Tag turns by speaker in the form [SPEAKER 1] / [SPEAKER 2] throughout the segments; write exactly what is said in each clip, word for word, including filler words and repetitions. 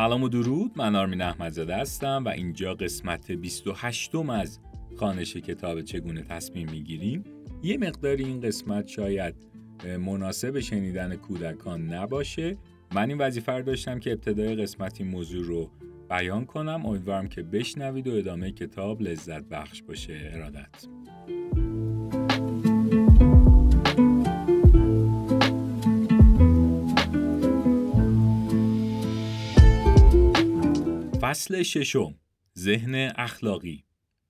[SPEAKER 1] سلام و درود، من آرمین احمدزاده هستم و اینجا قسمت بیست و هشتم از خوانش کتاب چگونه تصمیم میگیریم. یه مقداری این قسمت شاید مناسب شنیدن کودکان نباشه. من این وظیفه رو داشتم که ابتدای قسمت این موضوع رو بیان کنم. امیدوارم که بشنوید و ادامه کتاب لذت بخش باشه. ارادت. فصل ششم، ذهن اخلاقی.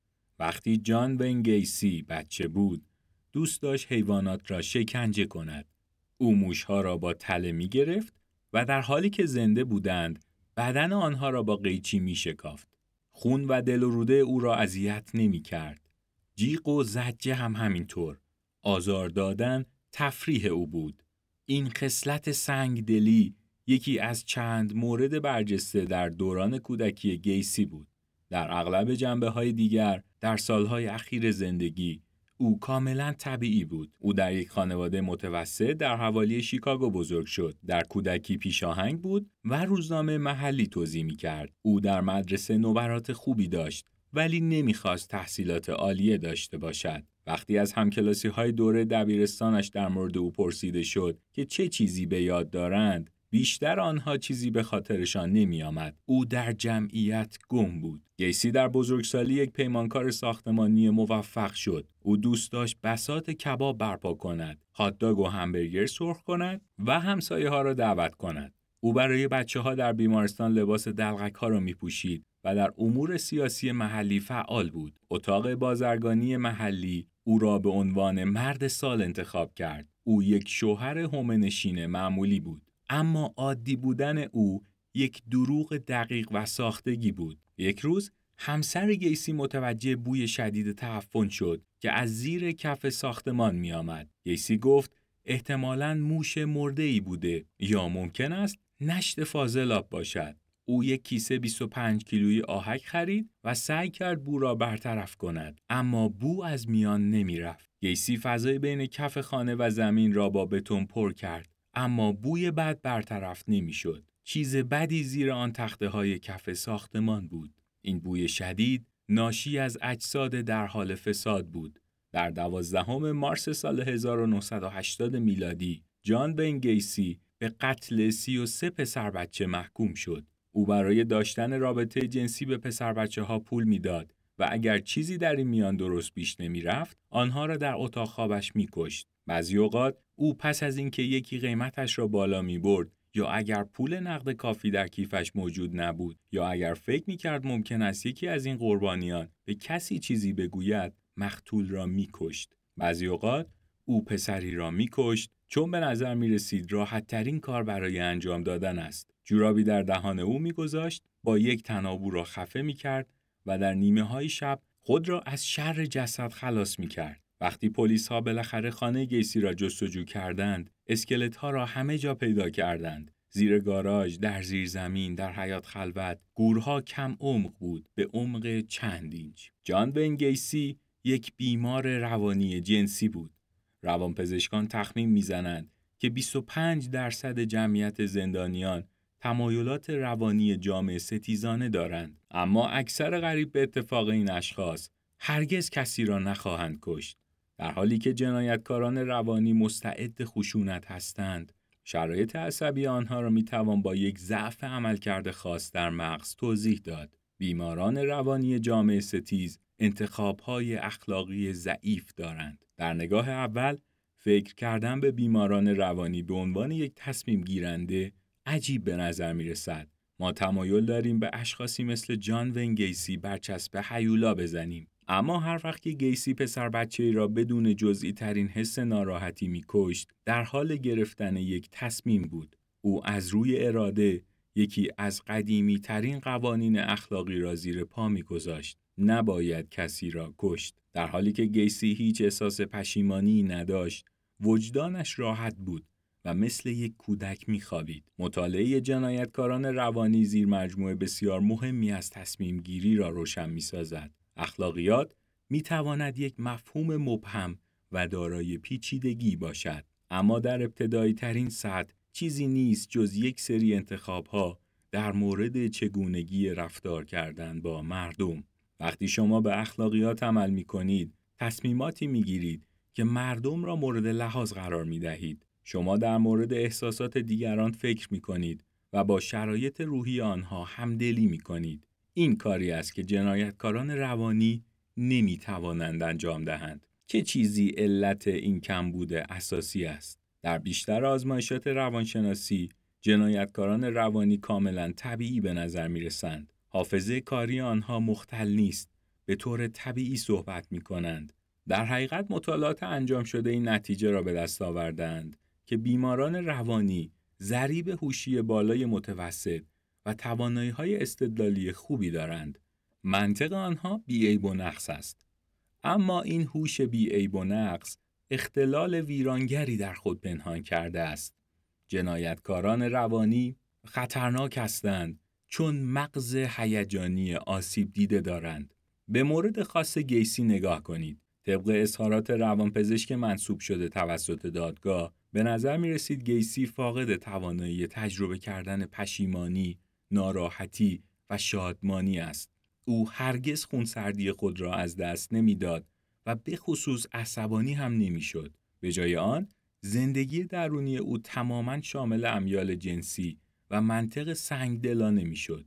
[SPEAKER 1] وقتی جان وین گیسی بچه بود، دوست داشت حیوانات را شکنجه کند. او موشها را با تله می گرفت و در حالی که زنده بودند، بدن آنها را با قیچی می شکافت. خون و دل و روده او را اذیت نمی کرد. جیغ و زجه هم همینطور. آزار دادن تفریح او بود. این خصلت سنگدلی یکی از چند مورد برجسته در دوران کودکی گیسی بود. در اغلب جنبه‌های دیگر در سالهای اخیر زندگی او کاملا طبیعی بود. او در یک خانواده متوسط در حوالی شیکاگو بزرگ شد. در کودکی پیشاهنگ بود و روزنامه محلی توزیع می‌کرد. او در مدرسه نمرات خوبی داشت ولی نمی‌خواست تحصیلات عالیه داشته باشد. وقتی از همکلاسی‌های دوره دبیرستانش در مورد او پرسیده شد که چه چیزی به یاد دارند، بیشتر آنها چیزی به خاطرشان نمی آمد. او در جمعیت گم بود. گیسی در بزرگسالی یک پیمانکار ساختمانی موفق شد. او دوست داشت بساط کباب برپا کند، هات داگ و همبرگر سرخ کند و همسایه ها را دعوت کند. او برای بچه ها در بیمارستان لباس دلغک ها را می پوشید و در امور سیاسی محلی فعال بود. اتاق بازرگانی محلی او را به عنوان مرد سال انتخاب کرد. او یک شوهر حومه‌نشین معمولی بود. اما عادی بودن او یک دروغ دقیق و ساختگی بود. یک روز همسر گیسی متوجه بوی شدید تعفن شد که از زیر کف ساختمان می آمد. گیسی گفت احتمالاً موش مرده‌ای بوده یا ممکن است نشت فاضلاب باشد. او یک کیسه بیست و پنج کیلویی آهک خرید و سعی کرد بو را برطرف کند، اما بو از میان نمی رفت. گیسی فضای بین کف خانه و زمین را با بتون پر کرد، اما بوی بد برطرف نمی شد. چیز بدی زیر آن تخته های کف ساختمان بود. این بوی شدید ناشی از اجساد در حال فساد بود. در دوازدهم مارس سال هزار و نهصد و هشتاد میلادی، جان وین گیسی به قتل سی و سه پسر بچه محکوم شد. او برای داشتن رابطه جنسی به پسر بچه ها پول میداد و اگر چیزی در این میان درست پیش نمی رفت، آنها را در اتاق خوابش می کشت. بعضی اوقات او پس از اینکه یکی قیمتش را بالا می برد یا اگر پول نقد کافی در کیفش موجود نبود یا اگر فکر می کرد ممکن است یکی از این قربانیان به کسی چیزی بگوید، مقتول را می کشت. بعضی اوقات او پسری را می کشت چون به نظر می رسید راحت ترین کار برای انجام دادن است. جورابی در دهان او می گذاشت، با یک تنابو را خفه می کرد و در نیمه های شب خود را از شر جسد خلاص می کرد. وقتی پلیس ها بالاخره خانه گیسی را جستجو کردند، اسکلت ها را همه جا پیدا کردند. زیر گاراژ، در زیر زمین، در حیاط خلوت، گورها کم عمق بود، به عمق چند اینچ. جان وین گیسی یک بیمار روانی جنسی بود. روانپزشکان تخمین میزنند که بیست و پنج درصد جمعیت زندانیان تمایلات روانی جامعه ستیزانه دارند، اما اکثر قریب به اتفاق این اشخاص هرگز کسی را نخواهند کشت. در حالی که جنایتکاران روانی مستعد خشونت هستند، شرایط عصبی آنها را میتوان با یک ضعف عملکرد خاص در مغز توضیح داد. بیماران روانی جامعه ستیز انتخاب‌های اخلاقی ضعیف دارند. در نگاه اول، فکر کردن به بیماران روانی به عنوان یک تصمیم گیرنده عجیب به نظر می رسد. ما تمایل داریم به اشخاصی مثل جان وین گیسی برچسب هیولا بزنیم. اما هر وقت که گیسی پسر بچه‌ای را بدون جزئی ترین حس ناراحتی می کشت، در حال گرفتن یک تصمیم بود. او از روی اراده یکی از قدیمی ترین قوانین اخلاقی را زیر پا می گذاشت. نباید کسی را کشت. در حالی که گیسی هیچ احساس پشیمانی نداشت، وجدانش راحت بود و مثل یک کودک می‌خوابید. مطالعه جنایتکاران روانی زیر مجموعه بسیار مهمی از تصمیم گیری را روشن می‌سازد. اخلاقیات می‌تواند یک مفهوم مبهم و دارای پیچیدگی باشد، اما در ابتدایی ترین سطح چیزی نیست جز یک سری انتخاب‌ها در مورد چگونگی رفتار کردن با مردم. وقتی شما به اخلاقیات عمل می‌کنید، تصمیماتی می‌گیرید که مردم را مورد لحاظ قرار می‌دهید. شما در مورد احساسات دیگران فکر می‌کنید و با شرایط روحی آنها همدلی می‌کنید. این کاری است که جنایتکاران روانی نمی‌توانند انجام دهند. چه چیزی علت این کمبود اساسی است؟ در بیشتر آزمایشات روانشناسی، جنایتکاران روانی کاملاً طبیعی به نظر می‌رسند. حافظه کاری آنها مختل نیست. به طور طبیعی صحبت می‌کنند. در حقیقت مطالعات انجام شده این نتیجه را به دست آوردند که بیماران روانی ضریب هوشی بالای متوسط و توانایی‌های استدلالی خوبی دارند. منطق آنها بی‌عیب و نقص است. اما این هوش بی‌عیب و نقص اختلال ویرانگری در خود پنهان کرده است. جنایتکاران روانی خطرناک هستند چون مغز هیجانی آسیب دیده دارند. به مورد خاص گیسی نگاه کنید. طبق اظهارات روانپزشک منسوب شده توسط دادگاه، به نظر می رسید گیسی فاقد توانایی تجربه کردن پشیمانی، ناراحتی و شادمانی است. او هرگز خونسردی خود را از دست نمیداد و به خصوص عصبانی هم نمیشد. به جای آن، زندگی درونی او تماماً شامل امیال جنسی و منطق سنگدلانه میشد.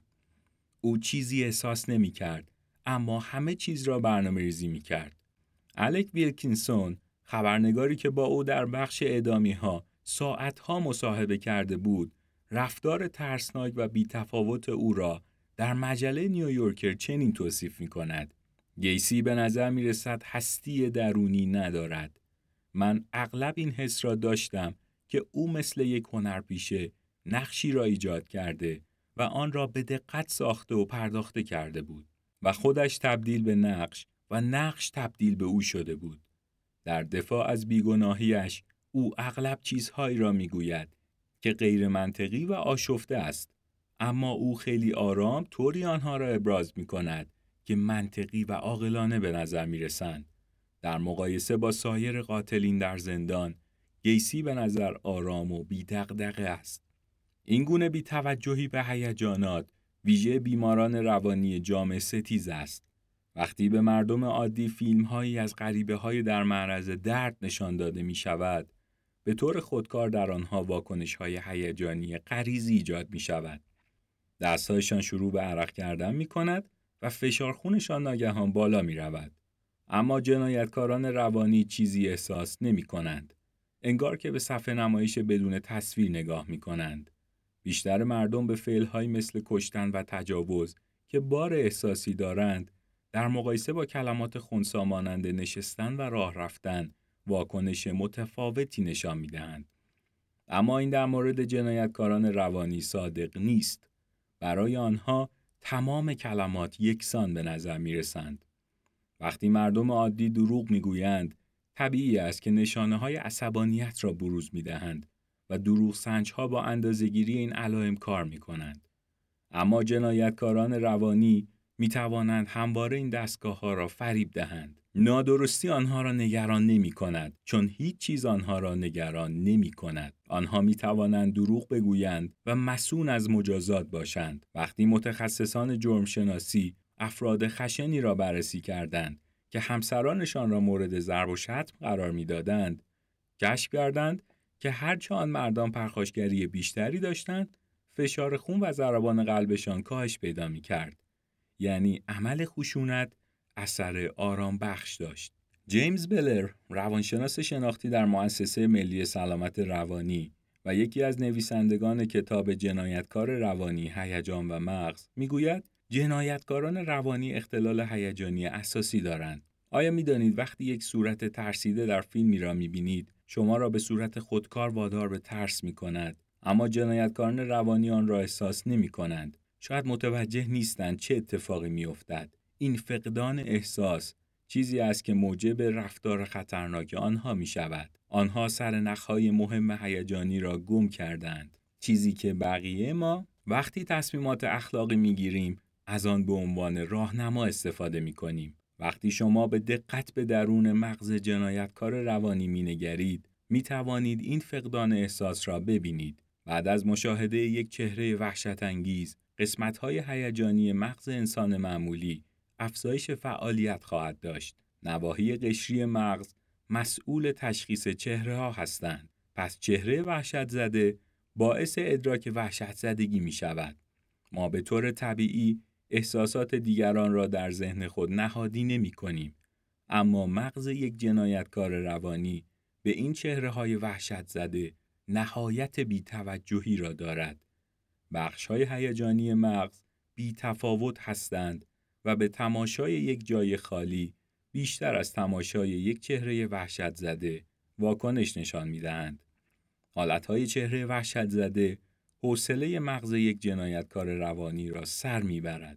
[SPEAKER 1] او چیزی احساس نمی کرد، اما همه چیز را برنامه‌ریزی می کرد. الک ویلکینسون، خبرنگاری که با او در بخش اعدامی‌ها ساعتها مصاحبه کرده بود، رفتار ترسناک و بی‌تفاوت او را در مجله نیویورکر چنین توصیف می‌کند: گیسی به نظر می‌رسد هستی درونی ندارد. من اغلب این حس را داشتم که او مثل یک هنرپیشه نقشی را ایجاد کرده و آن را به دقت ساخته و پرداخته کرده بود و خودش تبدیل به نقش و نقش تبدیل به او شده بود. در دفاع از بیگناهیش او اغلب چیزهایی را میگوید که غیر منطقی و آشفته است، اما او خیلی آرام طوری آنها را ابراز می کند که منطقی و عاقلانه به نظر می رسند. در مقایسه با سایر قاتلین در زندان، گیسی به نظر آرام و بی دغدغه است. این گونه بی توجهی به هیجانات ویژه بیماران روانی جامعه ستیز است. وقتی به مردم عادی فیلم‌هایی از غریبه‌های در معرض درد نشان داده می‌شود، به طور خودکار در آنها واکنش‌های هیجانی غریزی ایجاد می‌شود. دست‌هایشان شروع به عرق کردن می‌کند و فشار خونشان ناگهان بالا می‌رود. اما جنایتکاران روانی چیزی احساس نمی‌کنند. انگار که به صفحه نمایش بدون تصویر نگاه می‌کنند. بیشتر مردم به فعل‌هایی مثل کشتن و تجاوز که بار احساسی دارند، در مقایسه با کلمات خنثی مانند نشستن و راه رفتن، واکنش متفاوتی نشان می‌دهند. اما این در مورد جنایتکاران روانی صادق نیست. برای آنها تمام کلمات یکسان به نظر می‌رسند. وقتی مردم عادی دروغ می‌گویند، طبیعی است که نشانه‌های عصبانیت را بروز می‌دهند و دروغ سنج‌ها با اندازه‌گیری این علائم کار می‌کنند. اما جنایتکاران روانی می‌توانند همواره این دستگاه‌ها را فریب دهند. نادرستی آنها را نگران نمی‌کند، چون هیچ چیز آنها را نگران نمی‌کند. آنها می‌توانند دروغ بگویند و مصون از مجازات باشند. وقتی متخصصان جرمشناسی افراد خشنی را بررسی کردند که همسرانشان را مورد ضرب و شتم قرار می‌دادند، کشف کردند که هرچه آن مردان پرخاشگری بیشتری داشتند، فشار خون و ضربان قلبشان کاهش پیدا می‌کرد. یعنی عمل خشونت اثر آرام بخش داشت. جیمز بلر، روانشناس شناختی در مؤسسه ملی سلامت روانی و یکی از نویسندگان کتاب جنایتکار روانی، هیجان و مغز، میگوید جنایتکاران روانی اختلال هیجانی اساسی دارند. آیا می‌دانید وقتی یک صورت ترسیده در فیلمی را می‌بینید، شما را به صورت خودکار وادار به ترس می‌کند، اما جنایتکاران روانی آن را احساس نمی‌کنند. شاید متوجه نیستند چه اتفاقی می‌افتد. این فقدان احساس چیزی است که موجب رفتار خطرناک آنها می‌شود. آنها سرنخ‌های مهم هیجانی را گم کردند. چیزی که بقیه ما وقتی تصمیمات اخلاقی می‌گیریم از آن به عنوان راهنما استفاده می‌کنیم. وقتی شما به دقت به درون مغز جنایتکار روانی می‌نگرید، می‌توانید این فقدان احساس را ببینید. بعد از مشاهده یک چهره وحشت انگیز، قسمت‌های هیجانی مغز انسان معمولی افزایش فعالیت خواهد داشت. نواحی قشری مغز مسئول تشخیص چهره‌ها هستند. پس چهره وحشت زده باعث ادراک وحشت زدگی می شود. ما به طور طبیعی احساسات دیگران را در ذهن خود نهادی نمی کنیم. اما مغز یک جنایتکار روانی به این چهره‌های وحشت زده نهایت بی‌توجهی را دارد. بخش‌های هیجانی مغز بی‌تفاوت هستند و به تماشای یک جای خالی بیشتر از تماشای یک چهره وحشت زده واکنش نشان می‌دهند. حالتهای چهره وحشت زده حوصله مغز یک جنایتکار روانی را سر می‌برد.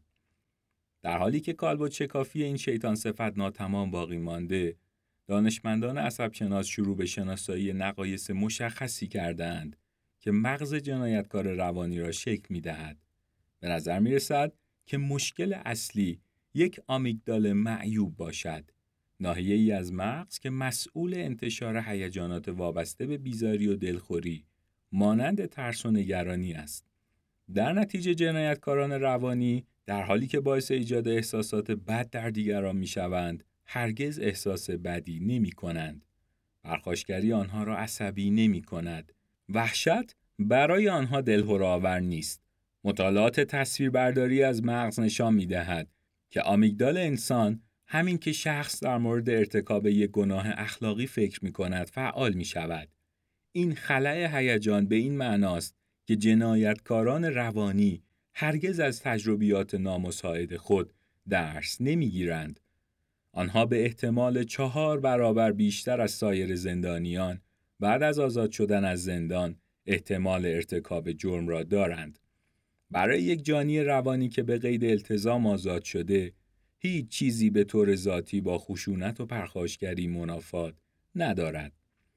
[SPEAKER 1] در حالی که کالبد شکافی این شیطان صفت ناتمام باقی مانده، دانشمندان عصبشناس شروع به شناسایی نقایص مشخصی کردند که مغز جنایتکار روانی را شکل می‌دهد. به نظر می‌رسد که مشکل اصلی یک آمیگدال معیوب باشد، ناحیه‌ای از مغز که مسئول انتشار هیجانات وابسته به بیزاری و دلخوری مانند ترس و نگرانی است. در نتیجه جنایتکاران روانی در حالی که باعث ایجاد احساسات بد در دیگران می‌شوند، هرگز احساس بدی نمی‌کنند. پرخاشگری آنها را عصبی نمی‌کند. وحشت برای آنها دلهره‌آور نیست. مطالعات تصویربرداری از مغز نشان می‌دهد که آمیگدال انسان همین که شخص در مورد ارتکاب یک گناه اخلاقی فکر می‌کند فعال می‌شود. این خلأ هیجان به این معناست که جنایتکاران روانی هرگز از تجربیات نامساعد خود درس نمی‌گیرند. آنها به احتمال چهار برابر بیشتر از سایر زندانیان بعد از آزاد شدن از زندان احتمال ارتکاب جرم را دارند. برای یک جانی روانی که به قید التزام آزاد شده، هیچ چیزی به طور ذاتی با خشونت و پرخاشگری منافات ندارد.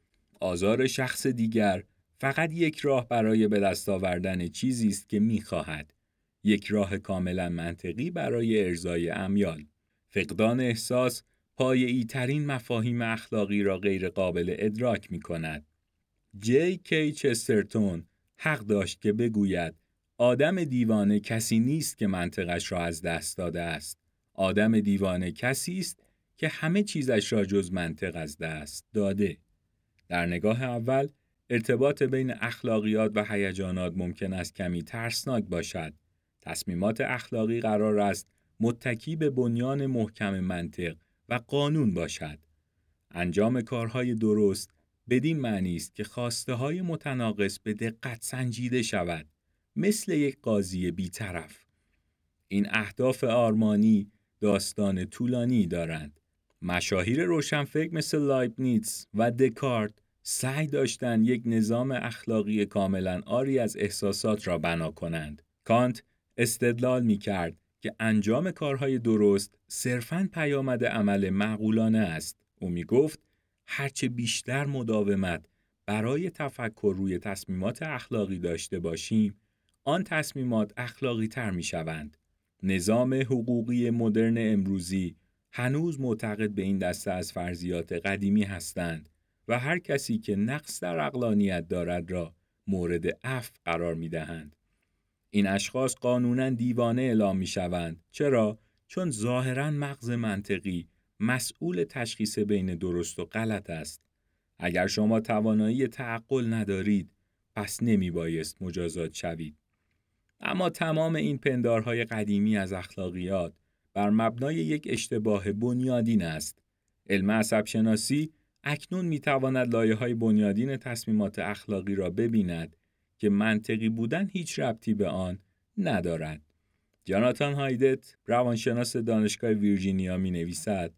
[SPEAKER 1] آزار شخص دیگر فقط یک راه برای به دست آوردن چیزی است که می‌خواهد. یک راه کاملا منطقی برای ارضای امیال. فقدان احساس پایه‌ای ترین مفاهیم اخلاقی را غیر قابل ادراک می‌کند. جی کی چسترتون حق داشت که بگوید آدم دیوانه کسی نیست که منطقش را از دست داده است. آدم دیوانه کسی است که همه چیزش را جز منطق از دست داده. در نگاه اول ارتباط بین اخلاقیات و هیجانات ممکن است کمی ترسناک باشد. تصمیمات اخلاقی قرار است متکی به بنیان محکم منطق و قانون باشد. انجام کارهای درست بدین معنی است که خواسته‌های متناقض به دقت سنجیده شود، مثل یک قاضی بی‌طرف. این اهداف آرمانی داستان طولانی دارند. مشاهیر روشنفکر مثل لایبنیتز و دکارت سعی داشتند یک نظام اخلاقی کاملاً عاری از احساسات را بنا کنند. کانت استدلال می‌کرد که انجام کارهای درست صرفاً پیامد عمل معقولانه است. او می‌گفت هرچه بیشتر مداومت برای تفکر روی تصمیمات اخلاقی داشته باشیم، آن تصمیمات اخلاقی تر می‌شوند. نظام حقوقی مدرن امروزی هنوز معتقد به این دسته از فرضیات قدیمی هستند و هر کسی که نقص در عقلانیت دارد را مورد عفو قرار می‌دهند. این اشخاص قانوناً دیوانه اعلام می‌شوند. چرا؟ چون ظاهراً مغز منطقی مسئول تشخیص بین درست و غلط است. اگر شما توانایی تعقل ندارید، پس نمی‌بایست مجازات شوید. اما تمام این پندارهای قدیمی از اخلاقیات بر مبنای یک اشتباه بنیادین است. علم عصبشناسی اکنون می‌تواند لایه‌های بنیادین تصمیمات اخلاقی را ببیند که منطقی بودن هیچ ربطی به آن ندارد. جاناتان هایدت، روانشناس دانشگاه ویرجینیا می‌نویسد: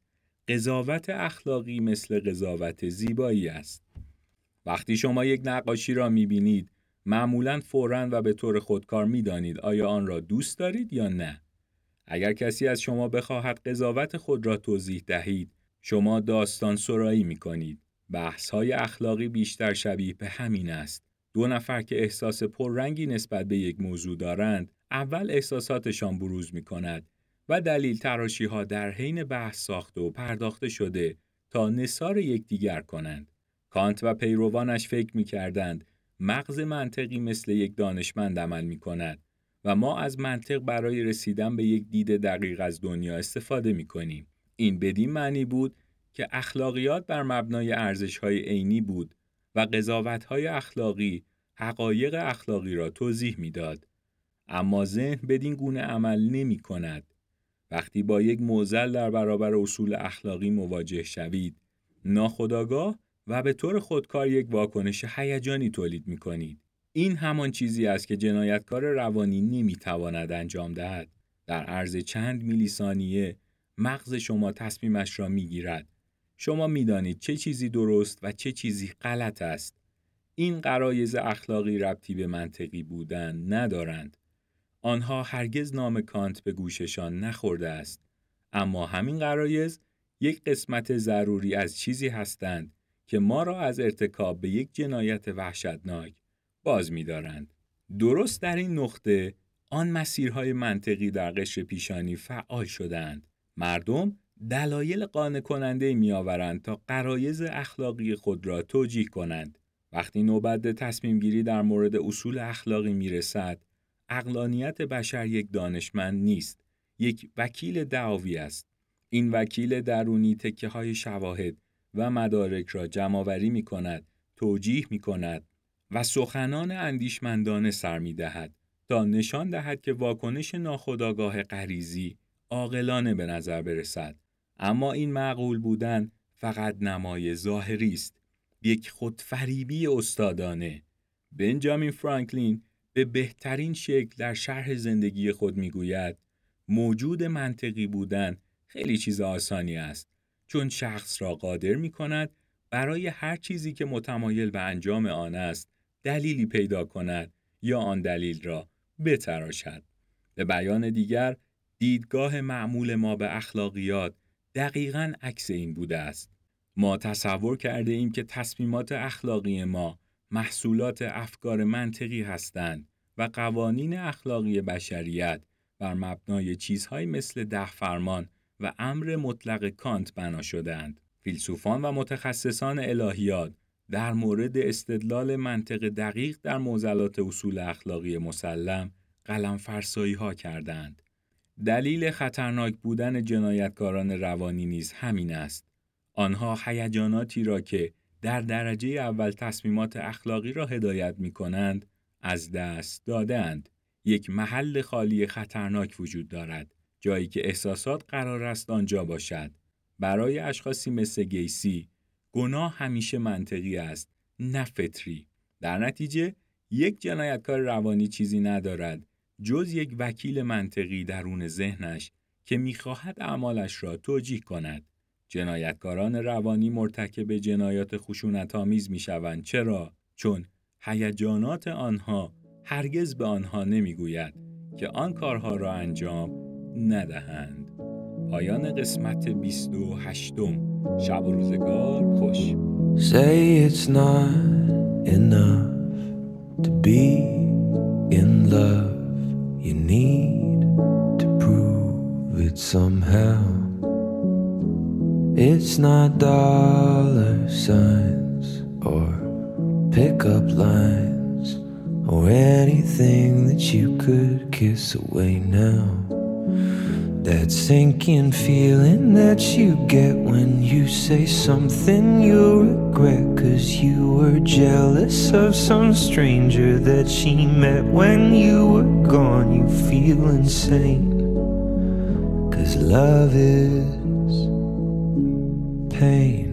[SPEAKER 1] قضاوت اخلاقی مثل قضاوت زیبایی است. وقتی شما یک نقاشی را می‌بینید، معمولاً فوراً و به طور خودکار می‌دانید آیا آن را دوست دارید یا نه. اگر کسی از شما بخواهد قضاوت خود را توضیح دهید، شما داستان سرایی می‌کنید. بحث‌های اخلاقی بیشتر شبیه به همین است. دو نفر که احساس پررنگی نسبت به یک موضوع دارند، اول احساساتشان بروز می‌کند و دلیل تراشی‌ها در حین بحث ساخته و پرداخته شده تا نثار یکدیگر کنند. کانت و پیروانش فکر می‌کردند مغز منطقی مثل یک دانشمند عمل می کند و ما از منطق برای رسیدن به یک دید دقیق از دنیا استفاده می کنیم. این بدین معنی بود که اخلاقیات بر مبنای ارزش‌های عینی بود و قضاوت‌های اخلاقی حقایق اخلاقی را توضیح می‌داد. اما ذهن بدین گونه عمل نمی‌کند. وقتی با یک معضل در برابر اصول اخلاقی مواجه شوید، ناخودآگاه و به طور خودکار یک واکنش هیجانی تولید می‌کنید. این همان چیزی است که جنایتکار روانی نمی‌تواند انجام دهد. در عرض چند میلی ثانیه مغز شما تصمیمش را می‌گیرد. شما می‌دانید چه چیزی درست و چه چیزی غلط است. این غرایز اخلاقی ربطی به منطقی بودن ندارند. آنها هرگز نام کانت به گوششان نخورده است. اما همین غرایز یک قسمت ضروری از چیزی هستند که ما را از ارتکاب به یک جنایت وحشتناک باز می‌دارند. درست در این نقطه آن مسیرهای منطقی در قشر پیشانی فعال شدند. مردم دلایل قانع کننده می‌آورند تا غرایز اخلاقی خود را توجیه کنند. وقتی نوبت به تصمیم گیری در مورد اصول اخلاقی می‌رسد، عقلانیت بشر یک دانشمند نیست، یک وکیل دعاوی است. این وکیل درونی تکه‌های شواهد و مدارک را جمع‌آوری می‌کند، توجیه می‌کند و سخنان اندیشمندانه سر می‌دهد تا نشان دهد که واکنش ناخودآگاه غریزی عاقلانه به نظر برسد. اما این معقول بودن فقط نمای ظاهری است، یک خودفریبی استادانه. بنجامین فرانکلین به بهترین شکل در شرح زندگی خود میگوید موجود منطقی بودن خیلی چیز آسانی است، چون شخص را قادر می‌کند برای هر چیزی که متمایل به انجام آن است دلیلی پیدا کند یا آن دلیل را بتراشد. به بیان دیگر، دیدگاه معمول ما به اخلاقیات دقیقاً عکس این بوده است. ما تصور کرده ایم که تصمیمات اخلاقی ما محصولات افکار منطقی هستند و قوانین اخلاقی بشریت بر مبنای چیزهایی مثل ده فرمان و امر مطلق کانت بنا شده‌اند. فیلسوفان و متخصصان الهیات در مورد استدلال منطق دقیق در معضلات اصول اخلاقی مسلم قلم فرسایی ها کردند. دلیل خطرناک بودن جنایتکاران روانی نیز همین است. آنها هیجاناتی را که در درجه اول تصمیمات اخلاقی را هدایت می کنند از دست دادند. یک محل خالی خطرناک وجود دارد، جایی که احساسات قرار است آنجا باشد. برای اشخاصی مثل گیسی، گناه همیشه منطقی است، نه فطری. در نتیجه، یک جنایتکار روانی چیزی ندارد جز یک وکیل منطقی درون ذهنش که می‌خواهد اعمالش را توجیه کند. جنایتکاران روانی مرتکب جنایات خشونت‌آمیز می‌شوند. چرا؟ چون هیجانات آنها هرگز به آنها نمی‌گوید که آن کارها را انجام ندهند. پایان قسمت بیست و هشتم. شب و روزگار خوش.
[SPEAKER 2] Say it's not enough to be in love. You need to prove it somehow. It's not dollar signs or pickup lines or anything that you could kiss away now. That sinking feeling that you get when you say something you regret, 'cause you were jealous of some stranger that she met when you were gone. You feel insane, 'cause love is pain.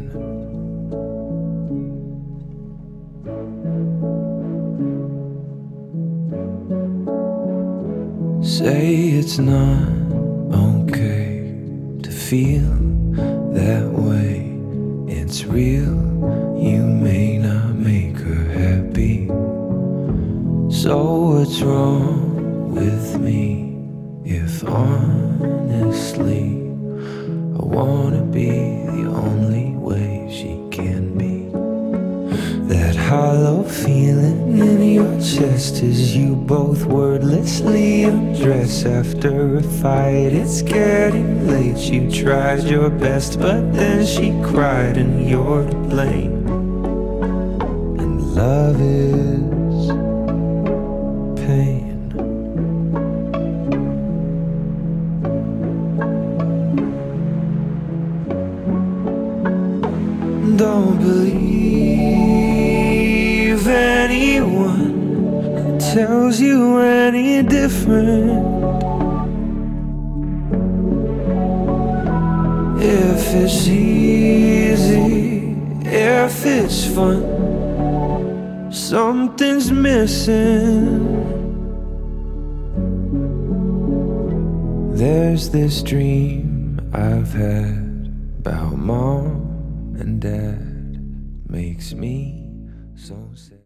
[SPEAKER 2] Say it's not okay to feel that way. It's real, you may not make her happy. So what's wrong with me if honestly I wanna be the only way she can be? That hollow feeling in your chest as you both wordlessly undress after a fight. It's getting late, you tried your best, but then she cried and you're to blame. And love is tells you any different. If it's easy, if it's fun, something's missing. There's this dream I've had about mom and dad, makes me so sad.